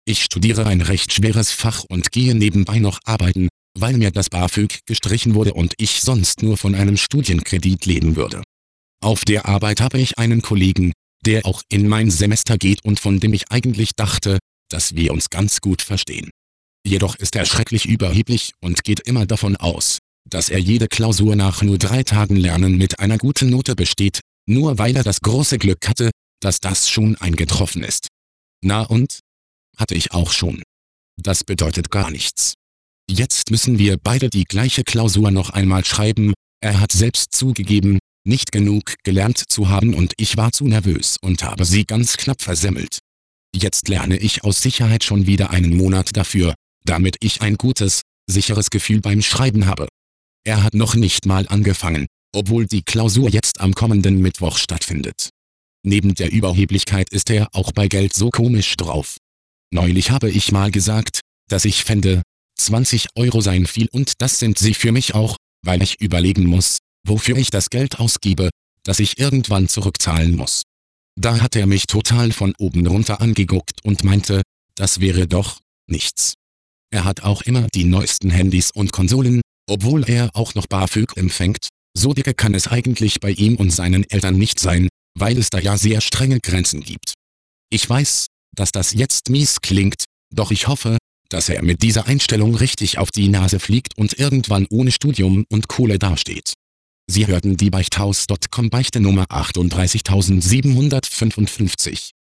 Ich studiere ein recht schweres Fach und gehe nebenbei noch arbeiten, weil mir das BAföG gestrichen wurde und ich sonst nur von einem Studienkredit leben würde. Auf der Arbeit habe ich einen Kollegen, der auch in mein Semester geht und von dem ich eigentlich dachte, dass wir uns ganz gut verstehen. Jedoch ist er schrecklich überheblich und geht immer davon aus, dass er jede Klausur nach nur 3 Tagen Lernen mit einer guten Note besteht, nur weil er das große Glück hatte, dass das schon eingetroffen ist. Na und? Hatte ich auch schon. Das bedeutet gar nichts. Jetzt müssen wir beide die gleiche Klausur noch einmal schreiben. Er hat selbst zugegeben, nicht genug gelernt zu haben und ich war zu nervös und habe sie ganz knapp versemmelt. Jetzt lerne ich aus Sicherheit schon wieder einen Monat dafür, damit ich ein gutes, sicheres Gefühl beim Schreiben habe. Er hat noch nicht mal angefangen, obwohl die Klausur jetzt am kommenden Mittwoch stattfindet. Neben der Überheblichkeit ist er auch bei Geld so komisch drauf. Neulich habe ich mal gesagt, dass ich fände, 20 Euro seien viel und das sind sie für mich auch, weil ich überlegen muss, wofür ich das Geld ausgebe, das ich irgendwann zurückzahlen muss. Da hat er mich total von oben runter angeguckt und meinte, das wäre doch nichts. Er hat auch immer die neuesten Handys und Konsolen, obwohl er auch noch BAföG empfängt. So dicke kann es eigentlich bei ihm und seinen Eltern nicht sein, weil es da ja sehr strenge Grenzen gibt. Ich weiß, dass das jetzt mies klingt, doch ich hoffe, dass er mit dieser Einstellung richtig auf die Nase fliegt und irgendwann ohne Studium und Kohle dasteht. Sie hörten die Beichthaus.com Beichte Nummer 38755.